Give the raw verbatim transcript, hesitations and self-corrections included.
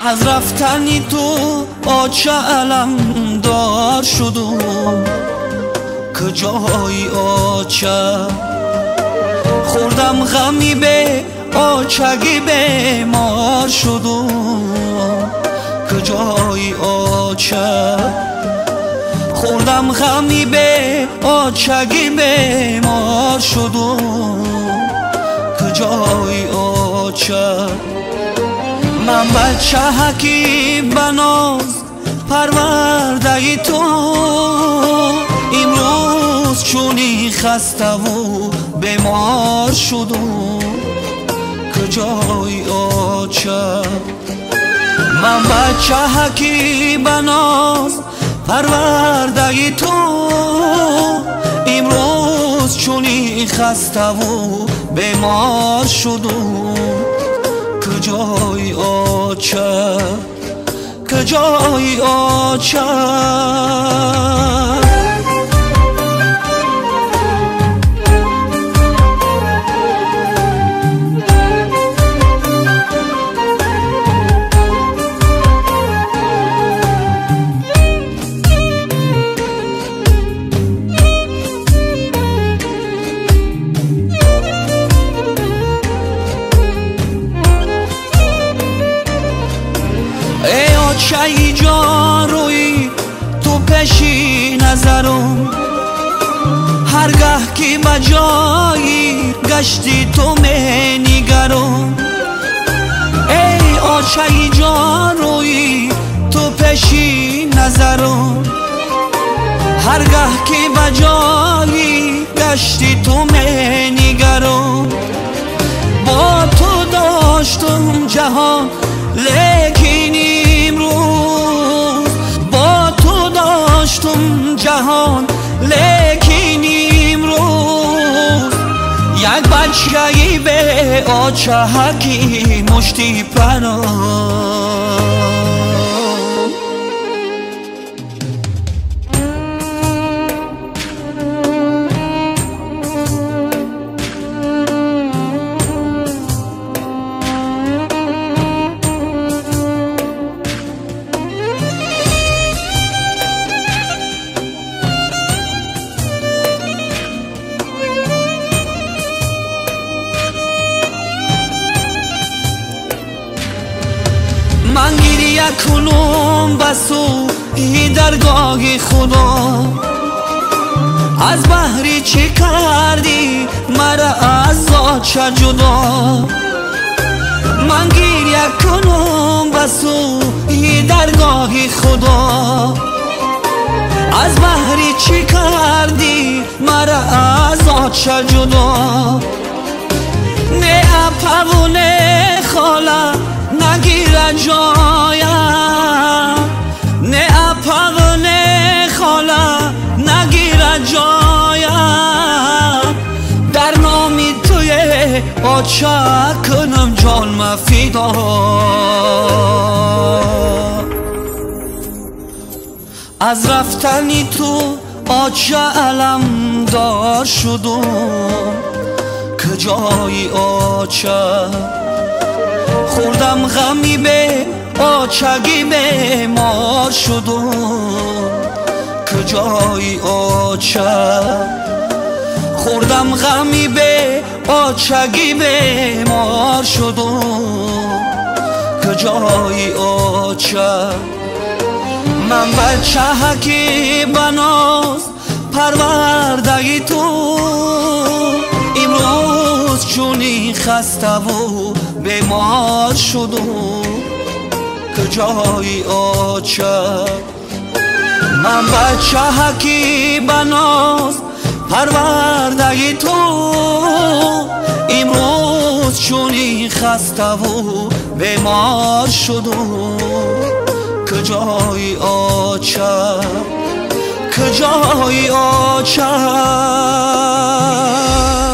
از رفتنی تو آچه علم دار شدم، کجای آچه خوردم غمی به آچگی بیمار شدم، کجای آچه خوردم غمی به آچگی بیمار شدم، کجای آچه من بچه حکی بناز پرورده تو، امروز چونی خسته و بیمار شدم، کجای آچه من بچه حکی بناز پرورده تو، امروز چونی خسته و بیمار شدم، کجای آچه کجای آچه چای جان روی تو پیشی نظرم، هرگاه که بجایی گشتی تو می نگرم. ای آچای جان روی تو پیشی نظرم، هرگاه که بجایی گشتی تو می نگرم. با تو داشتم جهان لیکن امروز، با تو داشتم جهان لیکن امروز، یک بچه‌ای به آچه حکی مشتی پناه. من گریه کنم بسو ای درگاه خدا، از بحری چی کردی مرا از آچه جدا. من گریه کنم بسو ای درگاه خدا، از بحری چی کردی مرا از آچه جدا. نه اپا و نه خاله نگیره جایم، نه اپا و نه خاله نگیره جایم. در نامی توی آچه کنم جان مفیدا، از رفتنی تو آچه علم دار شدم، کجای آچه خوردم غمی به آچگی بیمار شدم، کجای آچه خوردم غمی به آچگی بیمار شدم، کجای آچه من بچه حکی بناز پرورده تو، امروز چونی خسته و بیمار شدم، کجای آچه من بچه حکی بناز پرورده تو، امروز چونی خسته و بیمار شدم، کجای آچه کجای آچه